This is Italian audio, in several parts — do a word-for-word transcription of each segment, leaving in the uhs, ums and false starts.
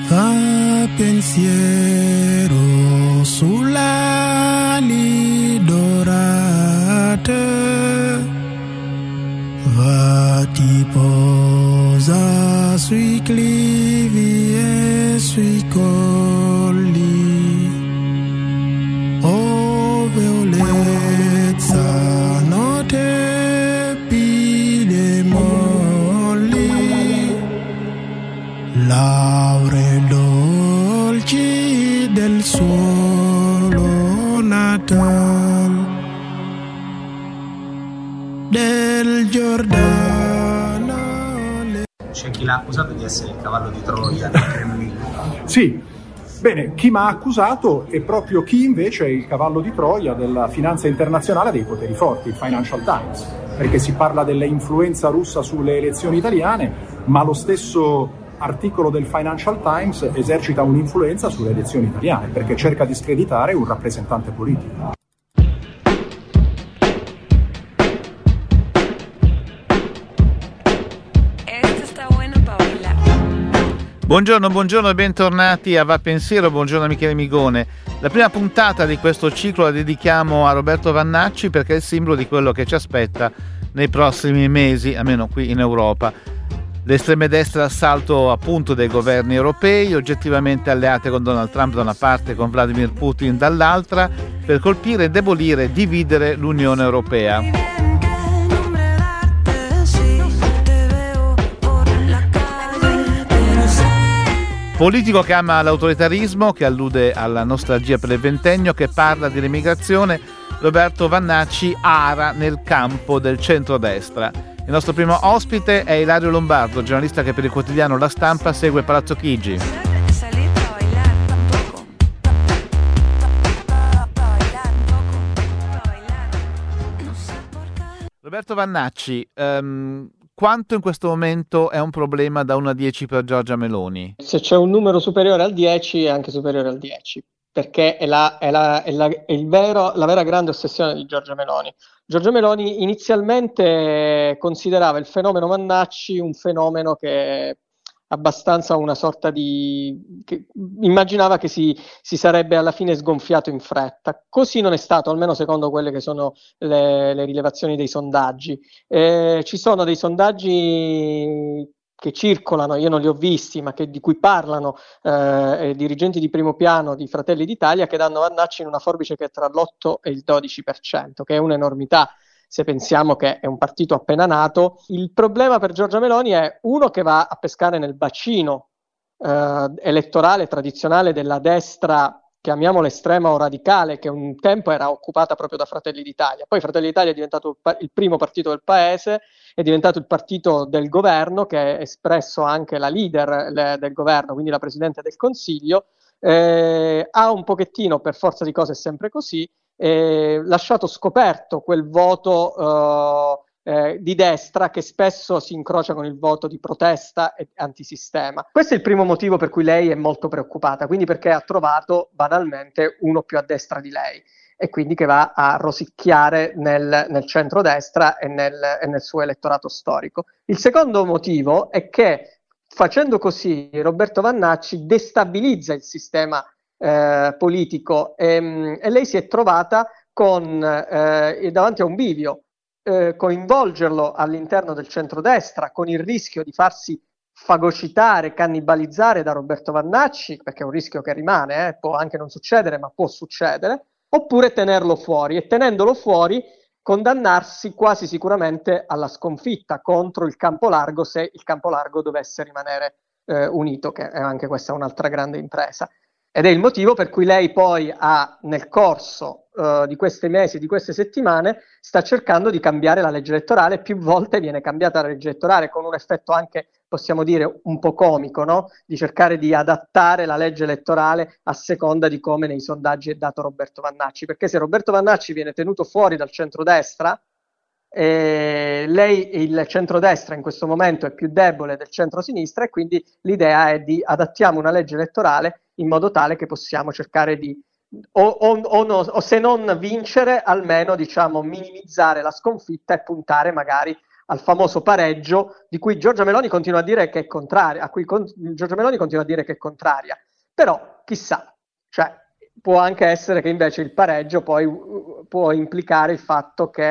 Va pensiero sulle ali dorate, va ti posa sui clivi e sui colli, oh violezza notte pile molli, lauree dolci del suolo natal del Giordano. C'è chi l'ha accusato di essere il cavallo di Troia del Cremlino. Sì, bene, chi mi ha accusato è proprio chi invece è il cavallo di Troia della finanza internazionale dei poteri forti, il Financial Times, perché si parla dell'influenza russa sulle elezioni italiane, ma lo stesso articolo del Financial Times esercita un'influenza sulle elezioni italiane, perché cerca di screditare un rappresentante politico. Buongiorno, buongiorno e bentornati a Va Pensiero, buongiorno a Michele Migone. La prima puntata di questo ciclo la dedichiamo a Roberto Vannacci perché è il simbolo di quello che ci aspetta nei prossimi mesi, almeno qui in Europa. Le estreme destre all'assalto appunto dei governi europei, oggettivamente alleate con Donald Trump da una parte e con Vladimir Putin dall'altra, per colpire, indebolire e dividere l'Unione Europea. Politico che ama l'autoritarismo, che allude alla nostalgia per il ventennio, che parla di immigrazione, Roberto Vannacci ara nel campo del centrodestra. Il nostro primo ospite è Ilario Lombardo, giornalista che per il quotidiano La Stampa segue Palazzo Chigi. Roberto Vannacci, um, quanto in questo momento è un problema da uno a dieci per Giorgia Meloni? Se c'è un numero superiore al dieci è anche superiore al dieci, perché è, la, è, la, è, la, è il vero, la vera grande ossessione di Giorgia Meloni. Giorgia Meloni inizialmente considerava il fenomeno Vannacci un fenomeno che abbastanza una sorta di... che immaginava che si, si sarebbe alla fine sgonfiato in fretta. Così non è stato, almeno secondo quelle che sono le, le rilevazioni dei sondaggi. Eh, ci sono dei sondaggi che circolano, io non li ho visti, ma che, di cui parlano eh, dirigenti di primo piano di Fratelli d'Italia, che danno Vannacci in una forbice che è tra l'otto e il dodici per cento, che è un'enormità se pensiamo che è un partito appena nato. Il problema per Giorgia Meloni è uno che va a pescare nel bacino eh, elettorale tradizionale della destra, chiamiamola estrema o radicale, che un tempo era occupata proprio da Fratelli d'Italia. Poi Fratelli d'Italia è diventato il, pa- il primo partito del paese, è diventato il partito del governo, che ha espresso anche la leader le, del governo, quindi la Presidente del Consiglio. Eh, ha un pochettino, per forza di cose è sempre così, eh, lasciato scoperto quel voto eh, eh, di destra che spesso si incrocia con il voto di protesta e antisistema. Questo è il primo motivo per cui lei è molto preoccupata, quindi perché ha trovato banalmente uno più a destra di lei e quindi che va a rosicchiare nel, nel centrodestra e nel, e nel suo elettorato storico. Il secondo motivo è che facendo così Roberto Vannacci destabilizza il sistema eh, politico e, e lei si è trovata con, eh, davanti a un bivio, eh, coinvolgerlo all'interno del centrodestra con il rischio di farsi fagocitare, cannibalizzare da Roberto Vannacci, perché è un rischio che rimane, eh, può anche non succedere, ma può succedere, oppure tenerlo fuori e tenendolo fuori condannarsi quasi sicuramente alla sconfitta contro il campo largo, se il campo largo dovesse rimanere eh, unito, che è anche questa un'altra grande impresa. Ed è il motivo per cui lei poi ha, nel corso uh, di questi mesi, di queste settimane, sta cercando di cambiare la legge elettorale. Più volte viene cambiata la legge elettorale con un effetto anche, possiamo dire, un po' comico, no? Di cercare di adattare la legge elettorale a seconda di come nei sondaggi è dato Roberto Vannacci. Perché se Roberto Vannacci viene tenuto fuori dal centrodestra, eh, lei, il centrodestra in questo momento è più debole del centrosinistra e quindi l'idea è di adattiamo una legge elettorale in modo tale che possiamo cercare di o, o, o, no, o se non vincere, almeno diciamo minimizzare la sconfitta e puntare magari al famoso pareggio di cui Giorgia Meloni continua a dire che è contraria, a cui con, Giorgia Meloni continua a dire che è contraria. Però chissà, cioè può anche essere che invece il pareggio poi uh, può implicare il fatto che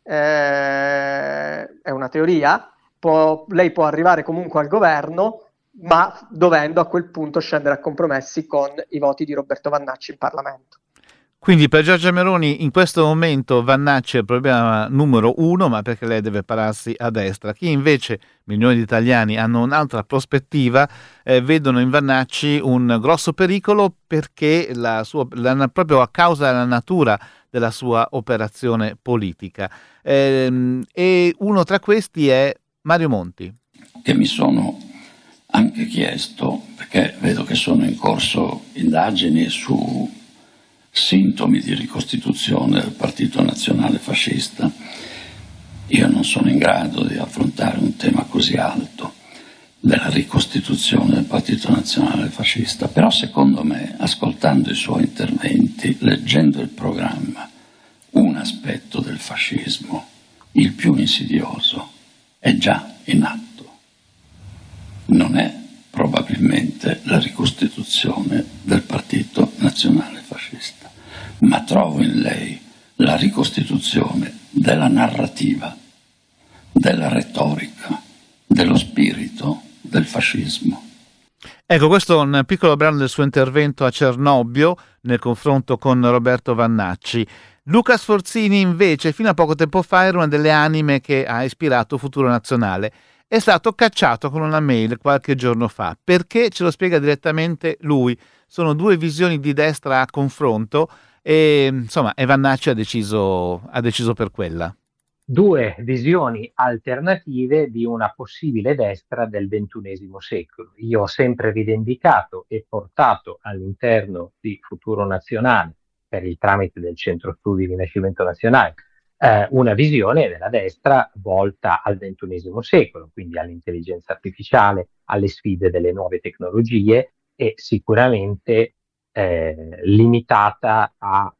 eh, è una teoria, può, lei può arrivare comunque al governo, ma dovendo a quel punto scendere a compromessi con i voti di Roberto Vannacci in Parlamento. Quindi per Giorgia Meloni in questo momento Vannacci è il problema numero uno, ma perché lei deve pararsi a destra. Chi invece, milioni di italiani, hanno un'altra prospettiva, eh, vedono in Vannacci un grosso pericolo perché la sua, la, proprio a causa della natura della sua operazione politica. Eh, e uno tra questi è Mario Monti. Che mi sono anche chiesto, perché vedo che sono in corso indagini su sintomi di ricostituzione del Partito Nazionale Fascista. Io non sono in grado di affrontare un tema così alto della ricostituzione del Partito Nazionale Fascista, però secondo me, ascoltando i suoi interventi, leggendo il programma, un aspetto del fascismo, il più insidioso, è già in atto. Non è probabilmente la ricostituzione del Partito Nazionale Fascista, ma trovo in lei la ricostituzione della narrativa, della retorica, dello spirito del fascismo. Ecco, questo è un piccolo brano del suo intervento a Cernobbio nel confronto con Roberto Vannacci. Luca Sforzini invece fino a poco tempo fa era una delle anime che ha ispirato Futuro Nazionale. È stato cacciato con una mail qualche giorno fa. Perché? Ce lo spiega direttamente lui. Sono due visioni di destra a confronto e insomma e Vannacci ha deciso, ha deciso per quella. Due visioni alternative di una possibile destra del ventunesimo secolo. Io ho sempre rivendicato e portato all'interno di Futuro Nazionale, per il tramite del Centro Studi Rinascimento Nazionale, eh, una visione della destra volta al ventunesimo secolo, quindi all'intelligenza artificiale, alle sfide delle nuove tecnologie e sicuramente eh, limitata a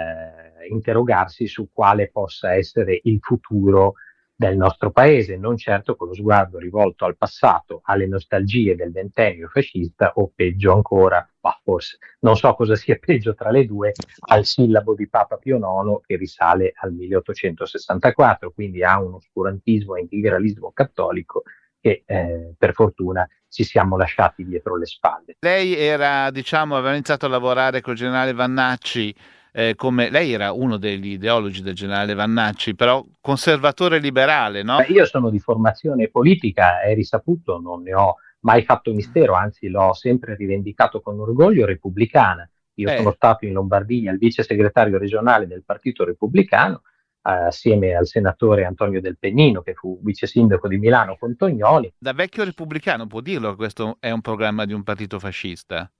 eh, interrogarsi su quale possa essere il futuro del nostro paese, non certo con lo sguardo rivolto al passato, alle nostalgie del ventennio fascista o peggio ancora, ma forse non so cosa sia peggio tra le due, al sillabo di Papa Pio nono che risale al milleottocentosessantaquattro, quindi ha un oscurantismo e integralismo cattolico che eh, per fortuna ci siamo lasciati dietro le spalle. Lei era, diciamo, aveva iniziato a lavorare col generale Vannacci. Eh, come lei era uno degli ideologi del generale Vannacci, però conservatore liberale, no? Io sono di formazione politica, è risaputo, non ne ho mai fatto mistero, anzi l'ho sempre rivendicato con orgoglio, repubblicana. Io eh. sono stato in Lombardia il vice segretario regionale del Partito Repubblicano, eh, assieme al senatore Antonio Del Pennino, che fu vice sindaco di Milano con Tognoli. Da vecchio repubblicano può dirlo che questo è un programma di un partito fascista?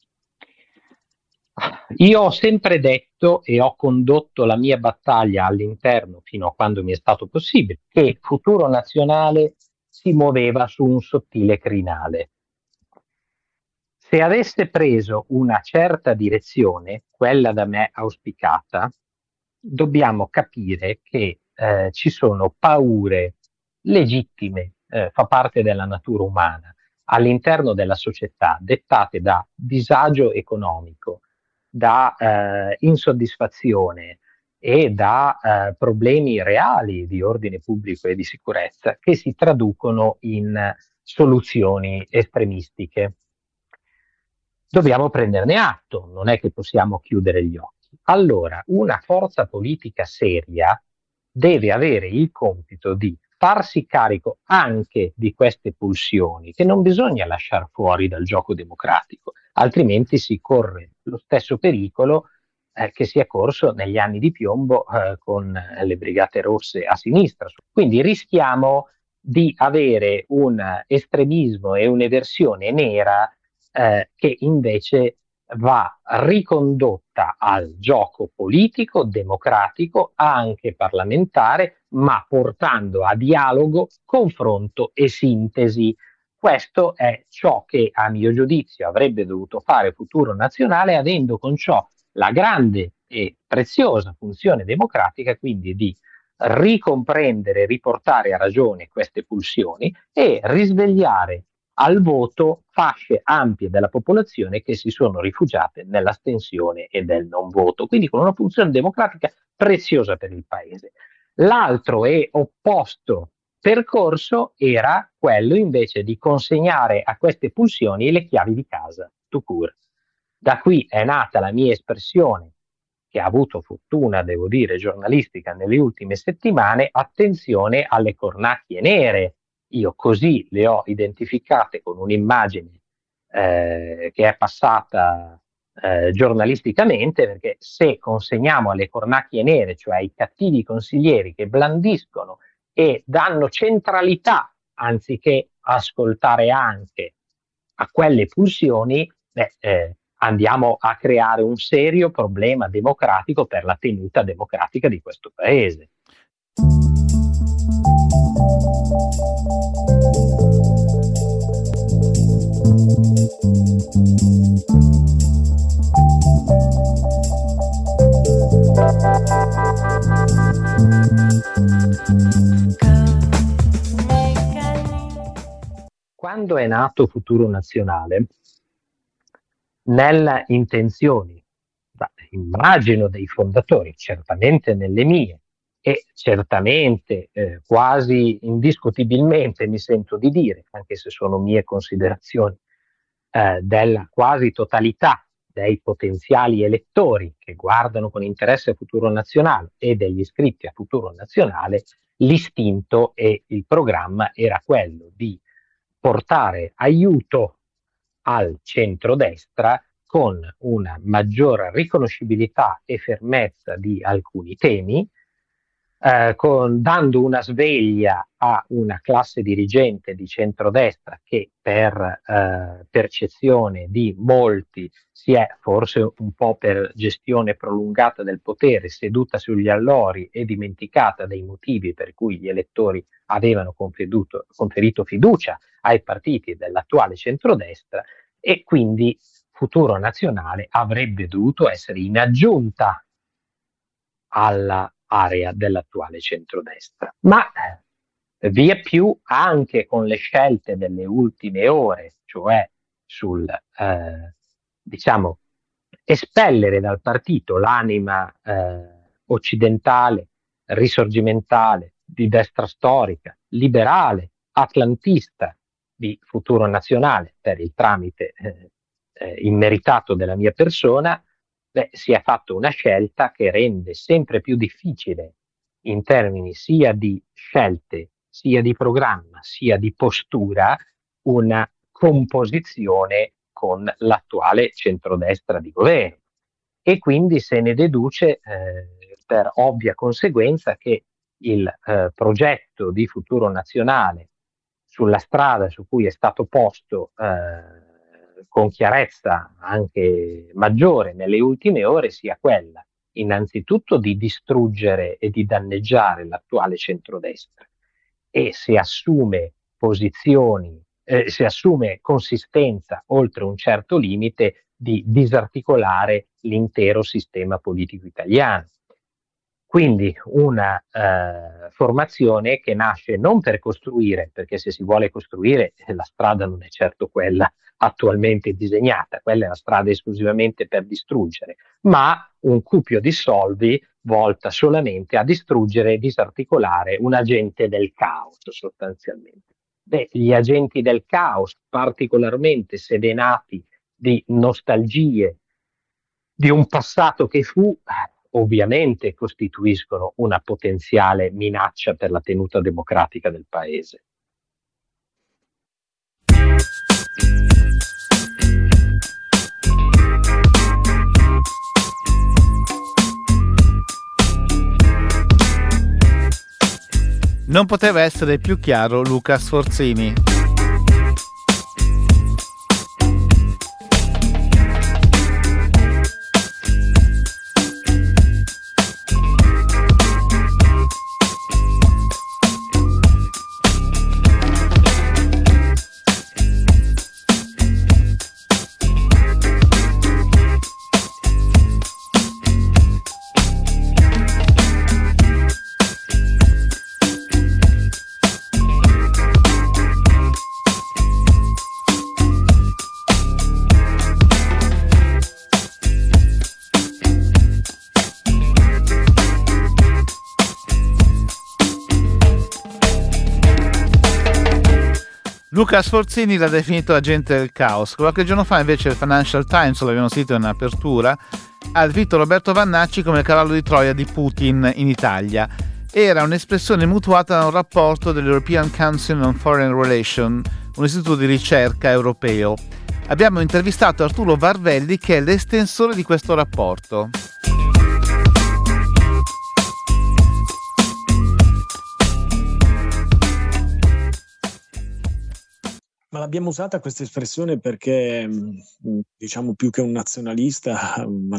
Io ho sempre detto e ho condotto la mia battaglia all'interno fino a quando mi è stato possibile che Futuro Nazionale si muoveva su un sottile crinale. Se avesse preso una certa direzione, quella da me auspicata, dobbiamo capire che eh, ci sono paure legittime, eh, fa parte della natura umana, all'interno della società, dettate da disagio economico, da eh, insoddisfazione e da eh, problemi reali di ordine pubblico e di sicurezza che si traducono in soluzioni estremistiche. Dobbiamo prenderne atto, non è che possiamo chiudere gli occhi. Allora, una forza politica seria deve avere il compito di farsi carico anche di queste pulsioni che non bisogna lasciare fuori dal gioco democratico, altrimenti si corre lo stesso pericolo eh, che si è corso negli anni di piombo eh, con le Brigate Rosse a sinistra. Quindi rischiamo di avere un estremismo e un'eversione nera eh, che invece va ricondotta al gioco politico, democratico, anche parlamentare, ma portando a dialogo, confronto e sintesi. Questo è ciò che, a mio giudizio, avrebbe dovuto fare Futuro Nazionale, avendo con ciò la grande e preziosa funzione democratica, quindi di ricomprendere, riportare a ragione queste pulsioni e risvegliare al voto fasce ampie della popolazione che si sono rifugiate nell'astensione e del non voto, quindi con una funzione democratica preziosa per il Paese. L'altro e opposto percorso era quello invece di consegnare a queste pulsioni le chiavi di casa, tout court. Da qui è nata la mia espressione, che ha avuto fortuna, devo dire, giornalistica nelle ultime settimane: attenzione alle cornacchie nere. Io così le ho identificate con un'immagine eh, che è passata eh, giornalisticamente, perché se consegniamo alle cornacchie nere, cioè ai cattivi consiglieri che blandiscono e danno centralità, anziché ascoltare anche a quelle pulsioni, beh, eh, andiamo a creare un serio problema democratico per la tenuta democratica di questo Paese. Quando è nato Futuro Nazionale, nelle intenzioni, immagino, dei fondatori, certamente nelle mie e certamente eh, quasi indiscutibilmente, mi sento di dire, anche se sono mie considerazioni, eh, della quasi totalità dei potenziali elettori che guardano con interesse a Futuro Nazionale e degli iscritti a Futuro Nazionale, l'istinto e il programma era quello di portare aiuto al centrodestra con una maggiore riconoscibilità e fermezza di alcuni temi, eh, con, dando una sveglia a una classe dirigente di centrodestra che per eh, percezione di molti si è, forse un po' per gestione prolungata del potere, seduta sugli allori e dimenticata dei motivi per cui gli elettori avevano conferito, conferito fiducia ai partiti dell'attuale centrodestra, e quindi Futuro Nazionale avrebbe dovuto essere in aggiunta all'area dell'attuale centrodestra. Ma via più anche con le scelte delle ultime ore, cioè sul eh, diciamo espellere dal partito l'anima eh, occidentale, risorgimentale, di destra storica, liberale, atlantista di Futuro Nazionale per il tramite eh, eh, immeritato della mia persona, beh, si è fatto una scelta che rende sempre più difficile in termini sia di scelte, sia di programma, sia di postura, una composizione con l'attuale centrodestra di governo. E quindi se ne deduce eh, per ovvia conseguenza che il eh, progetto di Futuro Nazionale sulla strada su cui è stato posto eh, con chiarezza anche maggiore nelle ultime ore sia quella innanzitutto di distruggere e di danneggiare l'attuale centrodestra, e se assume posizioni, eh, se assume consistenza oltre un certo limite, di disarticolare l'intero sistema politico italiano. Quindi una eh, formazione che nasce non per costruire, perché se si vuole costruire la strada non è certo quella attualmente disegnata, quella è la strada esclusivamente per distruggere, ma un cupio di soldi volta solamente a distruggere e disarticolare un agente del caos sostanzialmente. Beh, gli agenti del caos, particolarmente sedenati di nostalgie di un passato che fu, ovviamente costituiscono una potenziale minaccia per la tenuta democratica del Paese. Non poteva essere più chiaro Luca Sforzini. Luca Sforzini l'ha definito agente del caos. Qualche giorno fa invece il Financial Times, l'abbiamo sentito in apertura, ha definito Roberto Vannacci come il cavallo di Troia di Putin in Italia. Era un'espressione mutuata da un rapporto dell'European Council on Foreign Relations, un istituto di ricerca europeo. Abbiamo intervistato Arturo Varvelli, che è l'estensore di questo rapporto. Ma l'abbiamo usata questa espressione perché, diciamo, più che un nazionalista,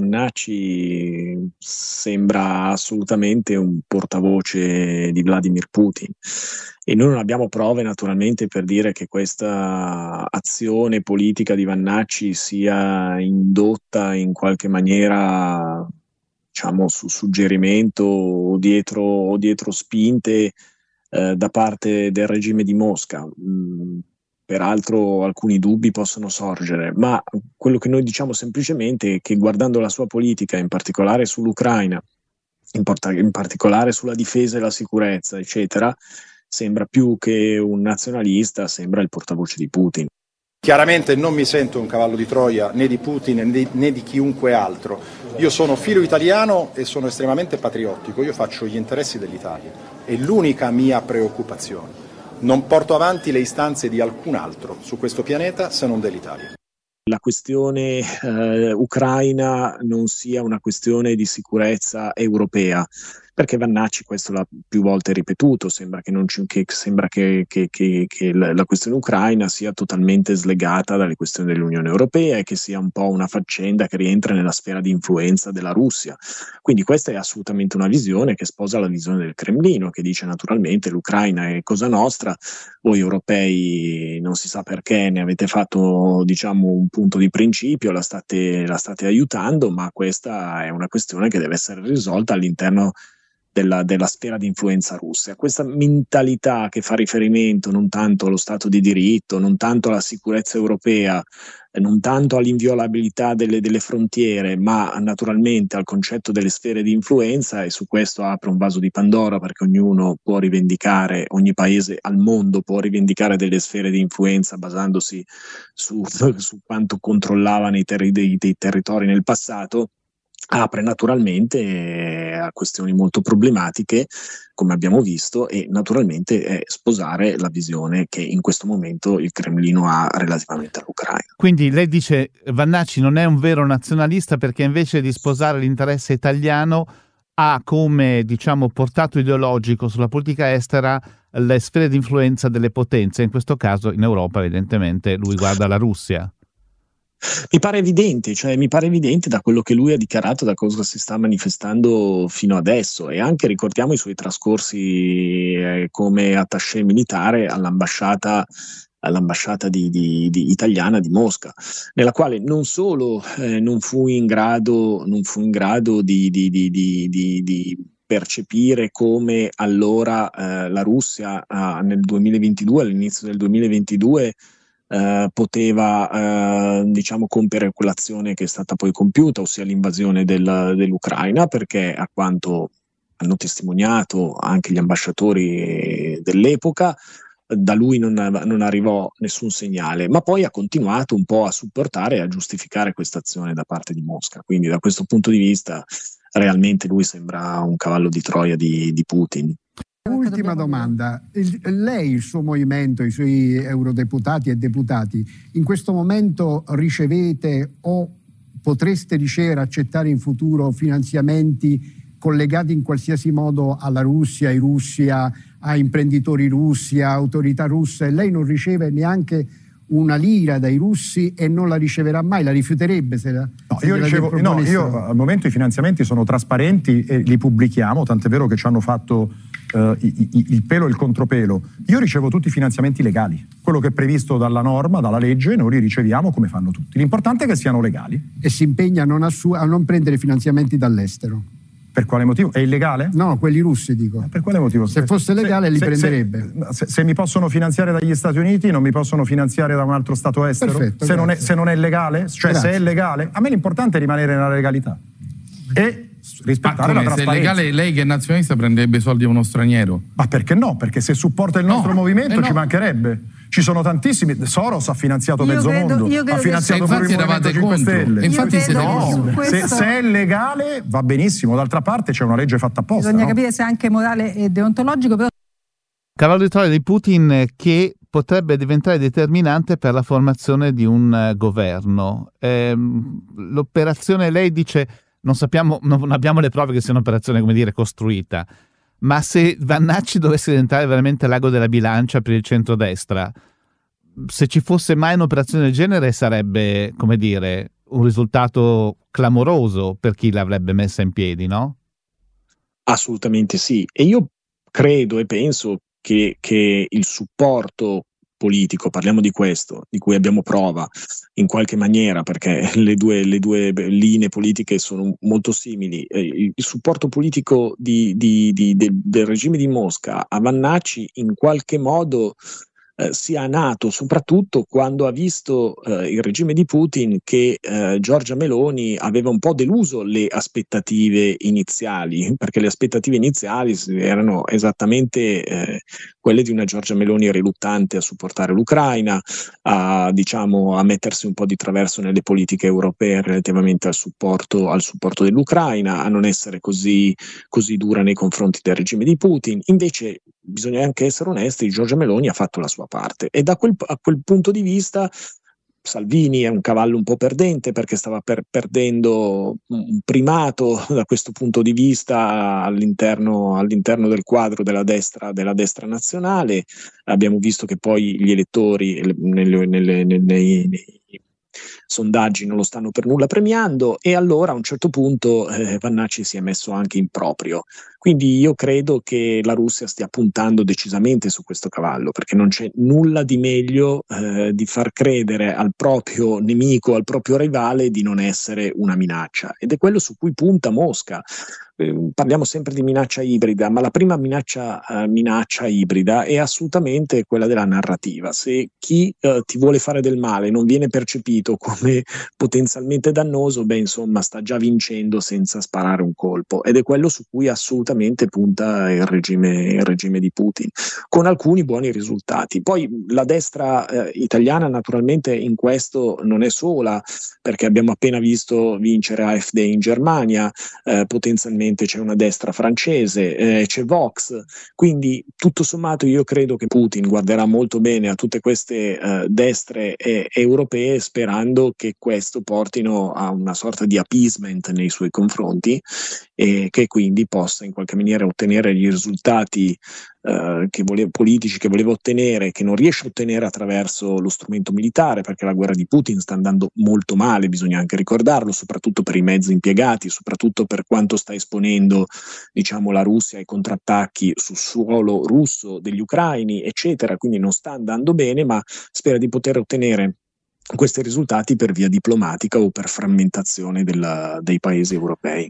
Vannacci sembra assolutamente un portavoce di Vladimir Putin. E noi non abbiamo prove naturalmente per dire che questa azione politica di Vannacci sia indotta in qualche maniera, diciamo, su suggerimento o dietro, o dietro spinte eh, da parte del regime di Mosca. Mm. Peraltro alcuni dubbi possono sorgere, ma quello che noi diciamo semplicemente è che, guardando la sua politica, in particolare sull'Ucraina, in, part- in particolare sulla difesa e la sicurezza, eccetera, sembra più che un nazionalista, sembra il portavoce di Putin. Chiaramente non mi sento un cavallo di Troia né di Putin né di, né di chiunque altro. Io sono filo italiano e sono estremamente patriottico, io faccio gli interessi dell'Italia, è l'unica mia preoccupazione. Non porto avanti le istanze di alcun altro su questo pianeta se non dell'Italia. La questione eh, ucraina non sia una questione di sicurezza europea, perché Vannacci questo l'ha più volte ripetuto, sembra che, non ci, che, sembra che, che, che, che la questione ucraina sia totalmente slegata dalle questioni dell'Unione Europea e che sia un po' una faccenda che rientra nella sfera di influenza della Russia. Quindi questa è assolutamente una visione che sposa la visione del Cremlino, che dice naturalmente l'Ucraina è cosa nostra, voi europei non si sa perché ne avete fatto, diciamo, un punto di principio, la state, la state aiutando, ma questa è una questione che deve essere risolta all'interno Della, della sfera di influenza russa. Questa mentalità che fa riferimento non tanto allo Stato di diritto, non tanto alla sicurezza europea, non tanto all'inviolabilità delle, delle frontiere, ma naturalmente al concetto delle sfere di influenza, e su questo apre un vaso di Pandora, perché ognuno può rivendicare, ogni paese al mondo può rivendicare delle sfere di influenza basandosi su, su quanto controllava nei terri, dei, dei territori nel passato. Apre naturalmente a questioni molto problematiche, come abbiamo visto, e naturalmente è sposare la visione che in questo momento il Cremlino ha relativamente all'Ucraina. Quindi lei dice Vannacci non è un vero nazionalista perché invece di sposare l'interesse italiano ha come, diciamo, portato ideologico sulla politica estera le sfere di influenza delle potenze, in questo caso in Europa evidentemente lui guarda la Russia. Mi pare evidente, cioè mi pare evidente da quello che lui ha dichiarato, da cosa si sta manifestando fino adesso, e anche ricordiamo i suoi trascorsi eh, come attaché militare all'ambasciata all'ambasciata di, di, di italiana di Mosca, nella quale non solo eh, non fu in grado non fu in grado di, di, di, di, di, di percepire come allora eh, la Russia eh, nel duemilaventidue, all'inizio del duemilaventidue, Uh, poteva uh, diciamo compiere quell'azione che è stata poi compiuta, ossia l'invasione del, dell'Ucraina, perché a quanto hanno testimoniato anche gli ambasciatori dell'epoca, da lui non, non arrivò nessun segnale, ma poi ha continuato un po' a supportare e a giustificare questa azione da parte di Mosca. Quindi da questo punto di vista realmente lui sembra un cavallo di Troia di, di Putin. Ultima domanda, il, lei, il suo movimento, i suoi eurodeputati e deputati, in questo momento ricevete o potreste ricevere, accettare in futuro finanziamenti collegati in qualsiasi modo alla Russia, ai russi, a, a imprenditori russi, a autorità russe? Lei non riceve neanche una lira dai russi e non la riceverà mai, la rifiuterebbe se la no, se io, ricevo, no, io al momento i finanziamenti sono trasparenti e li pubblichiamo, tant'è vero che ci hanno fatto uh, i, i, il pelo e il contropelo. Io ricevo tutti i finanziamenti legali, quello che è previsto dalla norma, dalla legge, noi li riceviamo come fanno tutti. L'importante è che siano legali. E si impegna a non, assu- a non prendere finanziamenti dall'estero. Per quale motivo? È illegale? No, quelli russi dico. Per quale motivo? Se fosse legale se, li se, prenderebbe. Se, se, se mi possono finanziare dagli Stati Uniti, non mi possono finanziare da un altro Stato estero? Perfetto, se, non è, se non è legale? Cioè grazie. Se è legale? A me l'importante è rimanere nella legalità. E rispettare la trasparenza. Se è legale, lei che è nazionalista prenderebbe i soldi a uno straniero? Ma perché no? Perché se supporta il nostro no, movimento eh no. ci mancherebbe. Ci sono tantissimi. Soros ha finanziato io mezzo credo, mondo, ha finanziato pure il Movimento cinque Stelle. Infatti se, no, questo... se, se è legale va benissimo, d'altra parte c'è una legge fatta apposta. Bisogna no? capire se è anche morale e deontologico. Però... Cavallo di Troia di Putin che potrebbe diventare determinante per la formazione di un uh, governo. Ehm, l'operazione, lei dice, non sappiamo, non abbiamo le prove che sia un'operazione, come dire, costruita. Ma se Vannacci dovesse diventare veramente l'ago della bilancia per il centrodestra, se ci fosse mai un'operazione del genere sarebbe, come dire, un risultato clamoroso per chi l'avrebbe messa in piedi, no? Assolutamente sì. E io credo e penso che, che il supporto politico, parliamo di questo, di cui abbiamo prova in qualche maniera, perché le due, le due linee politiche sono molto simili, eh, il supporto politico di, di, di, del, del regime di Mosca a Vannacci in qualche modo eh, sia nato soprattutto quando ha visto eh, il regime di Putin che eh, Giorgia Meloni aveva un po' deluso le aspettative iniziali, perché le aspettative iniziali erano esattamente eh, quelle di una Giorgia Meloni riluttante a supportare l'Ucraina, a, diciamo, a mettersi un po' di traverso nelle politiche europee relativamente al supporto, al supporto dell'Ucraina, a non essere così, così dura nei confronti del regime di Putin. Invece bisogna anche essere onesti, Giorgia Meloni ha fatto la sua parte e da quel, a quel punto di vista Salvini è un cavallo un po' perdente perché stava per, perdendo un primato da questo punto di vista all'interno, all'interno del quadro della destra, della destra nazionale. Abbiamo visto che poi gli elettori nelle, nelle, nelle, nei, nei sondaggi non lo stanno per nulla premiando e allora a un certo punto eh, Vannacci si è messo anche in proprio. Quindi io credo che la Russia stia puntando decisamente su questo cavallo, perché non c'è nulla di meglio eh, di far credere al proprio nemico, al proprio rivale di non essere una minaccia, ed è quello su cui punta Mosca. Eh, parliamo sempre di minaccia ibrida, ma la prima minaccia, eh, minaccia ibrida è assolutamente quella della narrativa. Se chi eh, ti vuole fare del male non viene percepito come potenzialmente dannoso, beh insomma sta già vincendo senza sparare un colpo, ed è quello su cui assolutamente punta il regime, il regime di Putin, con alcuni buoni risultati. Poi la destra eh, italiana naturalmente in questo non è sola, perché abbiamo appena visto vincere A F D in Germania, eh, potenzialmente c'è una destra francese, eh, c'è Vox, quindi tutto sommato io credo che Putin guarderà molto bene a tutte queste eh, destre eh, europee, sperando che questo portino a una sorta di appeasement nei suoi confronti e che quindi possa in qualche maniera ottenere gli risultati eh, che voleva, politici che voleva ottenere, che non riesce a ottenere attraverso lo strumento militare, perché la guerra di Putin sta andando molto male, bisogna anche ricordarlo, soprattutto per i mezzi impiegati, soprattutto per quanto sta esponendo, diciamo, la Russia ai contrattacchi sul suolo russo degli ucraini, eccetera. Quindi non sta andando bene, ma spera di poter ottenere questi risultati per via diplomatica o per frammentazione della, dei paesi europei.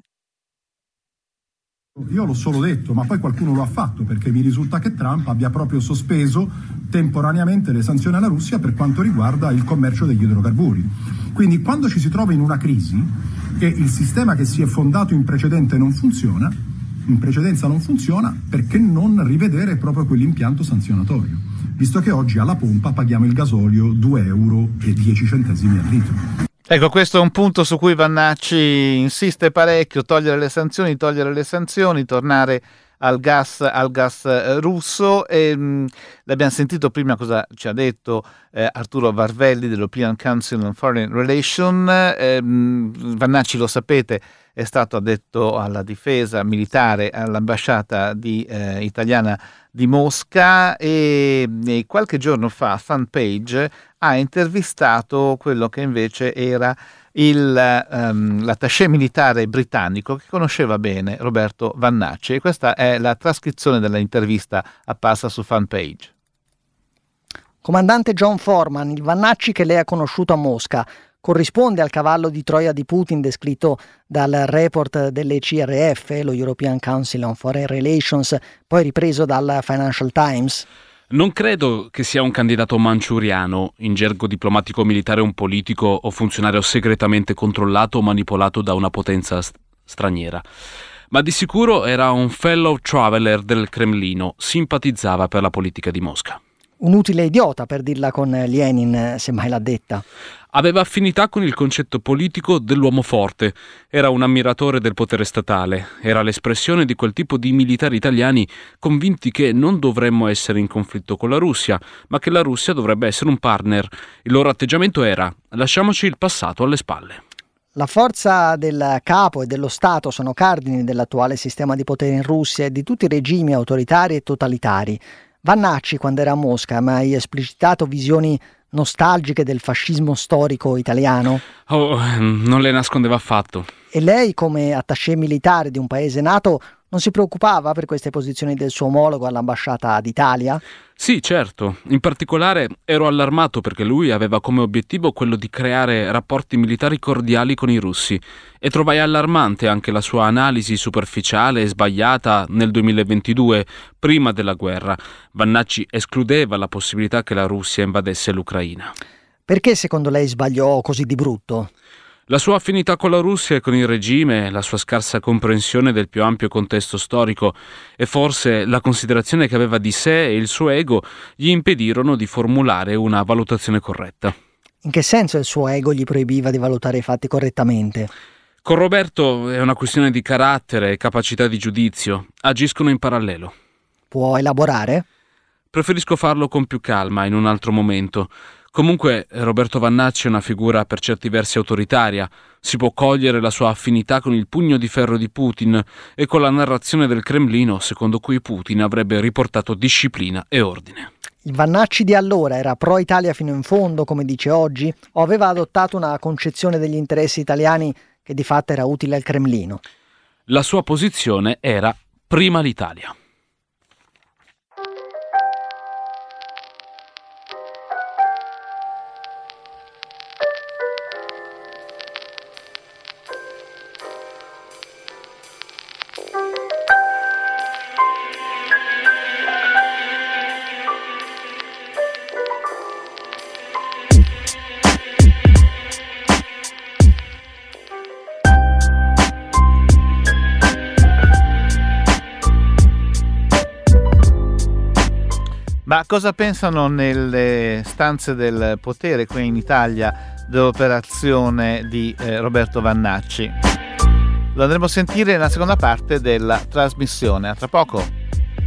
Io l'ho solo detto, ma poi qualcuno lo ha fatto, perché mi risulta che Trump abbia proprio sospeso temporaneamente le sanzioni alla Russia per quanto riguarda il commercio degli idrocarburi. Quindi quando ci si trova in una crisi e il sistema che si è fondato in precedente non funziona, in precedenza non funziona, perché non rivedere proprio quell'impianto sanzionatorio? Visto che oggi alla pompa paghiamo il gasolio due euro e dieci centesimi al litro. Ecco, questo è un punto su cui Vannacci insiste parecchio: togliere le sanzioni, togliere le sanzioni, tornare al gas, al gas eh, russo. E, mh, l'abbiamo sentito prima cosa ci ha detto eh, Arturo Varvelli dell'European Council on Foreign Relations. Eh, mh, Vannacci, lo sapete, è stato addetto alla difesa militare all'ambasciata di, eh, italiana di Mosca e, e qualche giorno fa Fanpage ha intervistato quello che invece era il, um, l'attaché militare britannico che conosceva bene Roberto Vannacci, e questa è la trascrizione dell'intervista apparsa su Fanpage. Comandante John Foreman, il Vannacci che lei ha conosciuto a Mosca corrisponde al cavallo di Troia di Putin descritto dal report dell'E C R F, lo European Council on Foreign Relations, poi ripreso dal Financial Times? Non credo che sia un candidato manciuriano, in gergo diplomatico militare un politico o funzionario segretamente controllato o manipolato da una potenza st- straniera. Ma di sicuro era un fellow traveler del Cremlino, simpatizzava per la politica di Mosca. Un utile idiota, per dirla con Lenin, se mai l'ha detta. Aveva affinità con il concetto politico dell'uomo forte, era un ammiratore del potere statale, era l'espressione di quel tipo di militari italiani convinti che non dovremmo essere in conflitto con la Russia, ma che la Russia dovrebbe essere un partner. Il loro atteggiamento era: lasciamoci il passato alle spalle. La forza del capo e dello Stato sono cardini dell'attuale sistema di potere in Russia e di tutti i regimi autoritari e totalitari. Vannacci, quando era a Mosca, ha mai esplicitato visioni nostalgiche del fascismo storico italiano? Oh, non le nascondeva affatto. E lei, come attaché militare di un paese NATO, non si preoccupava per queste posizioni del suo omologo all'ambasciata d'Italia? Sì, certo. In particolare ero allarmato perché lui aveva come obiettivo quello di creare rapporti militari cordiali con i russi e trovai allarmante anche la sua analisi superficiale e sbagliata nel duemilaventidue, prima della guerra. Vannacci escludeva la possibilità che la Russia invadesse l'Ucraina. Perché secondo lei sbagliò così di brutto? La sua affinità con la Russia e con il regime, la sua scarsa comprensione del più ampio contesto storico e forse la considerazione che aveva di sé e il suo ego gli impedirono di formulare una valutazione corretta. In che senso il suo ego gli proibiva di valutare i fatti correttamente? Con Roberto è una questione di carattere e capacità di giudizio. Agiscono in parallelo. Può elaborare? Preferisco farlo con più calma in un altro momento. Comunque Roberto Vannacci è una figura per certi versi autoritaria. Si può cogliere la sua affinità con il pugno di ferro di Putin e con la narrazione del Cremlino secondo cui Putin avrebbe riportato disciplina e ordine. Il Vannacci di allora era pro-Italia fino in fondo, come dice oggi, o aveva adottato una concezione degli interessi italiani che di fatto era utile al Cremlino? La sua posizione era prima l'Italia. Ma cosa pensano nelle stanze del potere qui in Italia dell'operazione di eh, Roberto Vannacci? Lo andremo a sentire nella seconda parte della trasmissione. A tra poco.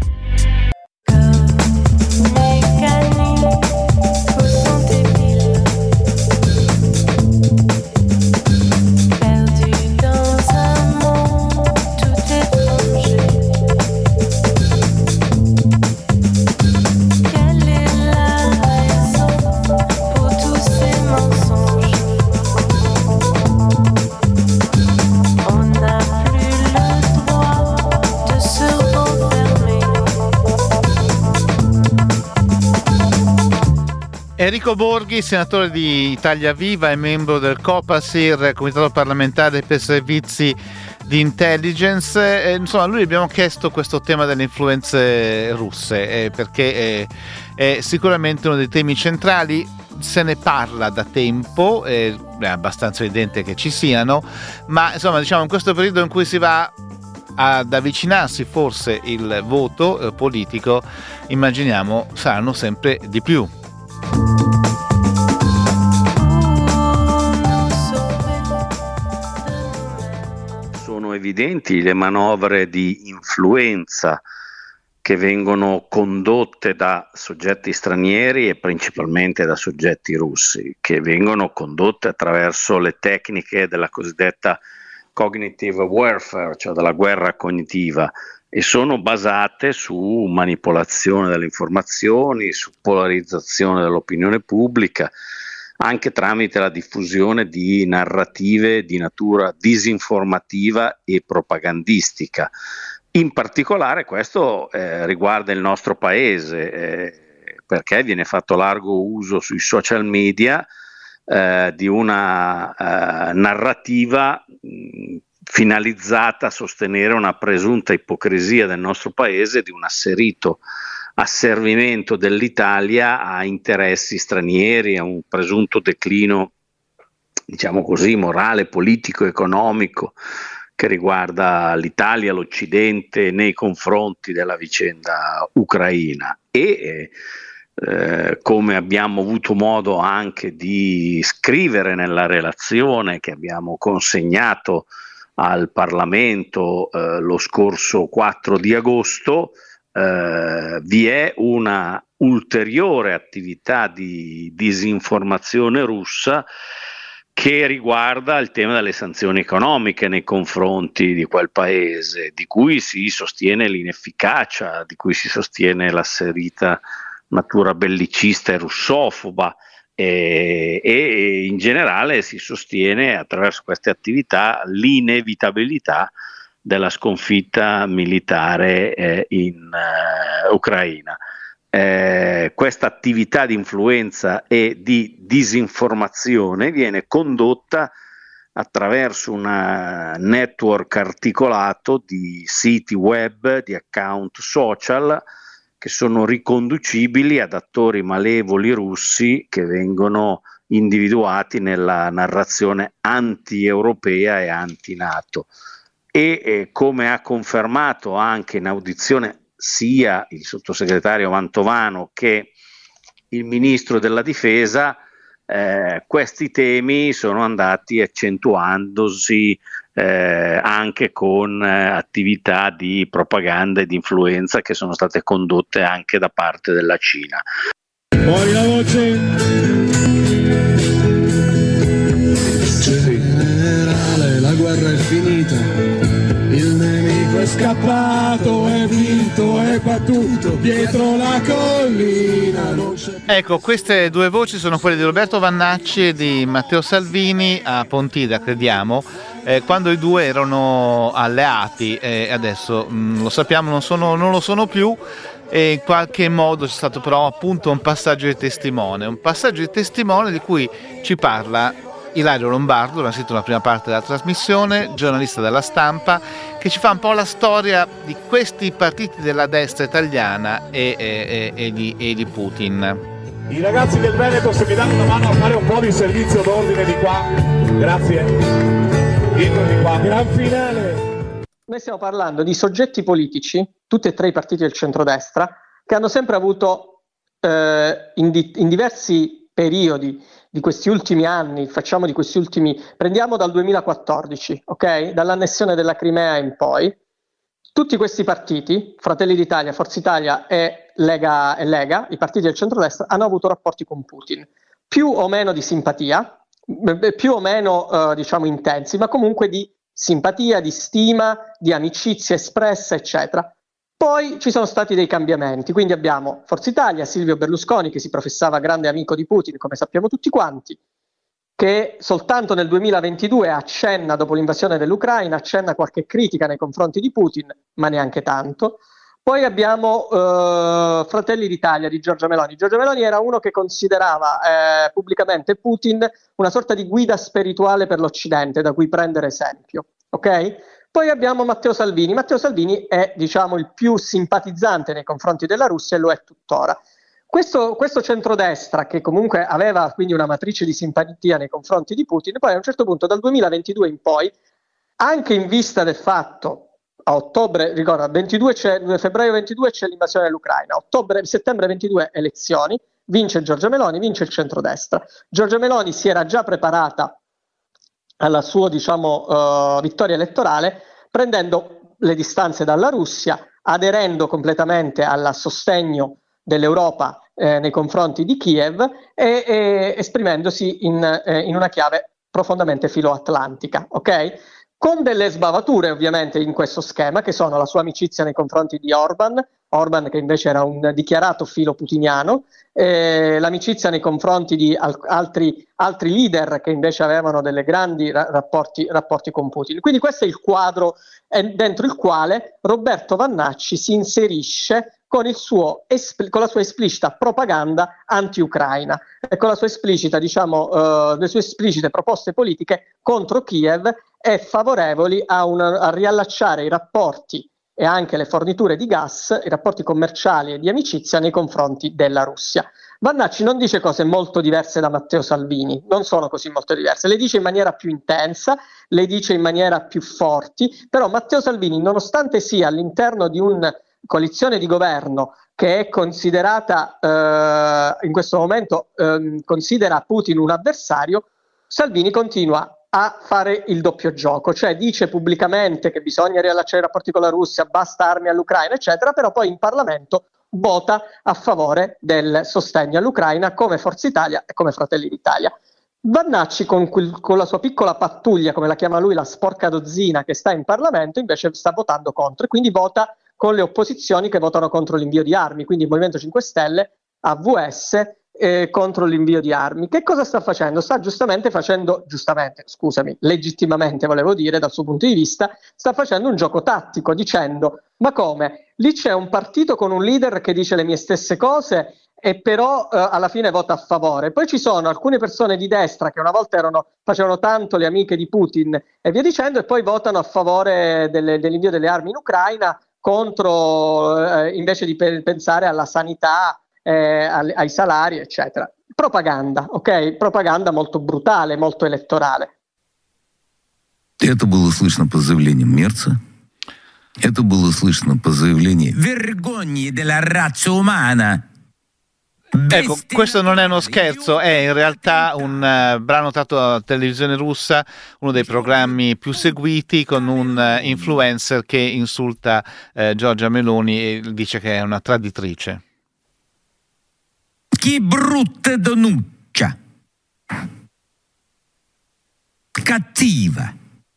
Enrico Borghi, senatore di Italia Viva e membro del Copasir, Comitato parlamentare per servizi di intelligence. Eh, insomma, a lui abbiamo chiesto questo tema delle influenze russe eh, perché è, è sicuramente uno dei temi centrali. Se ne parla da tempo, eh, è abbastanza evidente che ci siano, ma insomma, diciamo, in questo periodo in cui si va ad avvicinarsi forse il voto eh, politico, immaginiamo saranno sempre di più. Sono evidenti le manovre di influenza che vengono condotte da soggetti stranieri e principalmente da soggetti russi, che vengono condotte attraverso le tecniche della cosiddetta cognitive warfare, cioè della guerra cognitiva, e sono basate su manipolazione delle informazioni, su polarizzazione dell'opinione pubblica, anche tramite la diffusione di narrative di natura disinformativa e propagandistica. In particolare questo eh, riguarda il nostro paese, eh, perché viene fatto largo uso sui social media eh, di una eh, narrativa mh, finalizzata a sostenere una presunta ipocrisia del nostro paese, di un asserito asservimento dell'Italia a interessi stranieri, a un presunto declino, diciamo così, morale, politico, economico, che riguarda l'Italia, l'Occidente nei confronti della vicenda ucraina. E eh, come abbiamo avuto modo anche di scrivere nella relazione che abbiamo consegnato al Parlamento eh, lo scorso quattro di agosto, eh, vi è una ulteriore attività di disinformazione russa che riguarda il tema delle sanzioni economiche nei confronti di quel paese, di cui si sostiene l'inefficacia, di cui si sostiene l'asserita natura bellicista e russofoba, e, e in generale si sostiene attraverso queste attività l'inevitabilità della sconfitta militare eh, in uh, Ucraina. Eh, questa attività di influenza e di disinformazione viene condotta attraverso un network articolato di siti web, di account social che sono riconducibili ad attori malevoli russi che vengono individuati nella narrazione anti-europea e anti-NATO. E eh, come ha confermato anche in audizione sia il sottosegretario Mantovano che il ministro della difesa, eh, questi temi sono andati accentuandosi eh, anche con eh, attività di propaganda e di influenza che sono state condotte anche da parte della Cina. Fuori la voce. Generale, la guerra è finita. Il nemico è scappato, è vinto, è battuto dietro la collina. Non c'è... Ecco, queste due voci sono quelle di Roberto Vannacci e di Matteo Salvini a Pontida, crediamo, eh, quando i due erano alleati e eh, adesso mh, lo sappiamo non, sono, non lo sono più. E in qualche modo c'è stato però appunto un passaggio di testimone, un passaggio di testimone di cui ci parla Ilario Lombardo, abbiamo sentito la prima parte della trasmissione, giornalista della Stampa, che ci fa un po' la storia di questi partiti della destra italiana e, e, e, di, e di Putin. I ragazzi del Veneto, se mi danno una mano a fare un po' di servizio d'ordine di qua, grazie. Dietro di qua, gran finale. Noi stiamo parlando di soggetti politici, tutti e tre i partiti del centrodestra, che hanno sempre avuto eh, in, di, in diversi periodi di questi ultimi anni, facciamo di questi ultimi, prendiamo dal duemilaquattordici, ok? Dall'annessione della Crimea in poi, tutti questi partiti, Fratelli d'Italia, Forza Italia e Lega, e Lega, i partiti del centrodestra, hanno avuto rapporti con Putin, più o meno di simpatia, più o meno eh, diciamo intensi, ma comunque di simpatia, di stima, di amicizia espressa, eccetera. Poi ci sono stati dei cambiamenti, quindi abbiamo Forza Italia, Silvio Berlusconi, che si professava grande amico di Putin, come sappiamo tutti quanti, che soltanto nel duemilaventidue accenna, dopo l'invasione dell'Ucraina, accenna qualche critica nei confronti di Putin, ma neanche tanto. Poi abbiamo eh, Fratelli d'Italia di Giorgia Meloni. Giorgia Meloni era uno che considerava eh, pubblicamente Putin una sorta di guida spirituale per l'Occidente, da cui prendere esempio, ok? Poi abbiamo Matteo Salvini. Matteo Salvini è, diciamo, il più simpatizzante nei confronti della Russia e lo è tuttora. Questo, questo centrodestra, che comunque aveva quindi una matrice di simpatia nei confronti di Putin, poi a un certo punto dal duemilaventidue in poi, anche in vista del fatto, a ottobre, ricorda, ventidue c'è, febbraio ventidue c'è l'invasione dell'Ucraina, ottobre, settembre ventidue elezioni, vince Giorgia Meloni, vince il centrodestra. Giorgia Meloni si era già preparata alla sua, diciamo, uh, vittoria elettorale, prendendo le distanze dalla Russia, aderendo completamente al sostegno dell'Europa eh, nei confronti di Kiev e, e esprimendosi in, eh, in una chiave profondamente filoatlantica, ok? Con delle sbavature ovviamente in questo schema, che sono la sua amicizia nei confronti di Orban, Orban che invece era un dichiarato filo putiniano, eh, l'amicizia nei confronti di al- altri, altri leader che invece avevano delle grandi ra- rapporti, rapporti con Putin. Quindi questo è il quadro eh, dentro il quale Roberto Vannacci si inserisce con, il suo espl- con la sua esplicita propaganda anti-Ucraina e con la sua esplicita, diciamo, uh, le sue esplicite proposte politiche contro Kiev e favorevoli a, una, a riallacciare i rapporti e anche le forniture di gas, i rapporti commerciali e di amicizia nei confronti della Russia. Vannacci non dice cose molto diverse da Matteo Salvini, non sono così molto diverse, le dice in maniera più intensa, le dice in maniera più forti, però Matteo Salvini, nonostante sia all'interno di un coalizione di governo che è considerata eh, in questo momento eh, considera Putin un avversario, Salvini continua a fare il doppio gioco, cioè dice pubblicamente che bisogna riallacciare i rapporti con la Russia, basta armi all'Ucraina, eccetera, però poi in Parlamento vota a favore del sostegno all'Ucraina come Forza Italia e come Fratelli d'Italia. Vannacci con, quel, con la sua piccola pattuglia, come la chiama lui, la sporca dozzina che sta in Parlamento, invece sta votando contro e quindi vota con le opposizioni che votano contro l'invio di armi, quindi il Movimento cinque Stelle, A V S, Eh, contro l'invio di armi. Che cosa sta facendo? Sta giustamente facendo, giustamente, scusami, legittimamente volevo dire dal suo punto di vista, sta facendo un gioco tattico dicendo, ma come? Lì c'è un partito con un leader che dice le mie stesse cose e però eh, alla fine vota a favore. Poi ci sono alcune persone di destra che una volta erano, facevano tanto le amiche di Putin e via dicendo e poi votano a favore delle, dell'invio delle armi in Ucraina contro, eh, invece di pe- pensare alla sanità, Eh, ai salari, eccetera. Propaganda, ok? Propaganda molto brutale, molto elettorale. Это было слышно по заявлениям Мерца. Это было слышно по заявлению «Vergogni della razza umana». Ecco, questo non è uno scherzo, è in realtà un uh, brano tratto dalla televisione russa, uno dei programmi più seguiti, con un uh, influencer che insulta uh, Giorgia Meloni e dice che è una traditrice. Che brutta donuccia, cattiva.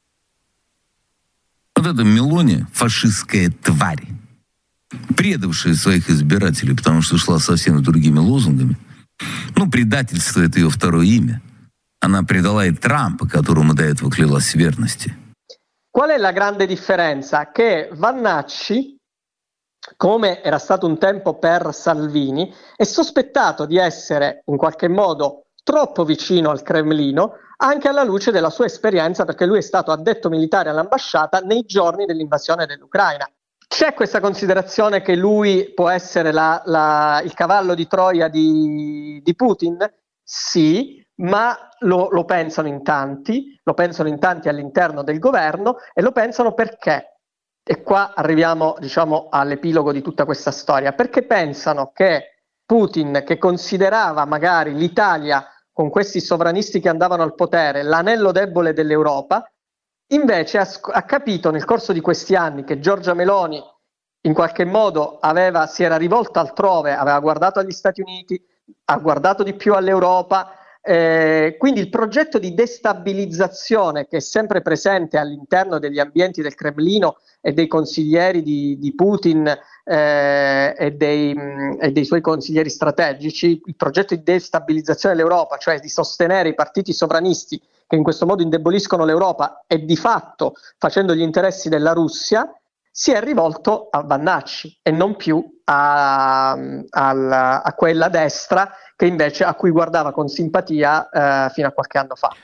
Вот эта Мелони фашистская тварь, предавшая своих избирателей, потому что шла совсем с другими лозунгами. Ну, предательство — это ее второе имя. Она предала и Трампа, которому до этого клялась в верности. Qual è la grande differenza? Che Vannacci, come era stato un tempo per Salvini, è sospettato di essere in qualche modo troppo vicino al Cremlino, anche alla luce della sua esperienza, perché lui è stato addetto militare all'ambasciata nei giorni dell'invasione dell'Ucraina. C'è questa considerazione che lui può essere la, la, il cavallo di Troia di, di Putin? Sì, ma lo, lo pensano in tanti, lo pensano in tanti all'interno del governo e lo pensano perché? E qua arriviamo, diciamo, all'epilogo di tutta questa storia, perché pensano che Putin, che considerava magari l'Italia, con questi sovranisti che andavano al potere, l'anello debole dell'Europa, invece ha, ha capito nel corso di questi anni che Giorgia Meloni in qualche modo aveva, si era rivolta altrove, aveva guardato agli Stati Uniti, ha guardato di più all'Europa. Eh, quindi il progetto di destabilizzazione che è sempre presente all'interno degli ambienti del Cremlino e dei consiglieri di, di Putin eh, e, dei, mh, e dei suoi consiglieri strategici, il progetto di destabilizzazione dell'Europa, cioè di sostenere i partiti sovranisti che in questo modo indeboliscono l'Europa e di fatto facendo gli interessi della Russia, si è rivolto a Vannacci e non più a, a, a quella destra che invece a cui guardava con simpatia eh, fino a qualche anno fa.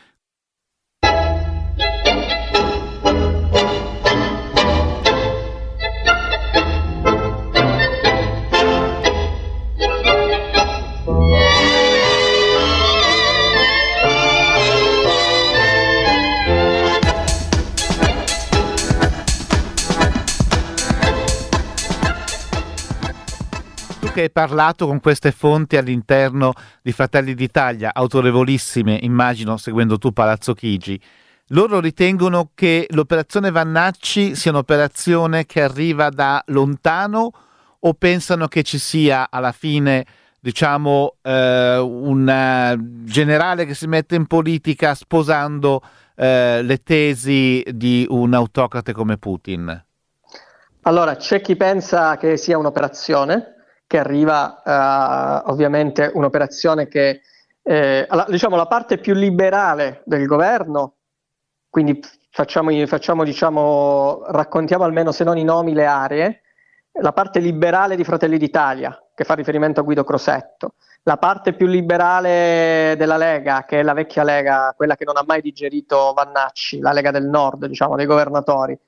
Che hai parlato con queste fonti all'interno di Fratelli d'Italia, autorevolissime, immagino, seguendo tu Palazzo Chigi, loro ritengono che l'operazione Vannacci sia un'operazione che arriva da lontano o pensano che ci sia alla fine, diciamo, eh, un generale che si mette in politica sposando eh, le tesi di un autocrate come Putin? Allora, c'è chi pensa che sia un'operazione che arriva uh, ovviamente un'operazione che eh, alla, diciamo la parte più liberale del governo, quindi facciamo, facciamo diciamo raccontiamo almeno, se non i nomi, le aree, la parte liberale di Fratelli d'Italia che fa riferimento a Guido Crosetto, la parte più liberale della Lega, che è la vecchia Lega, quella che non ha mai digerito Vannacci, la Lega del Nord, diciamo, dei governatori,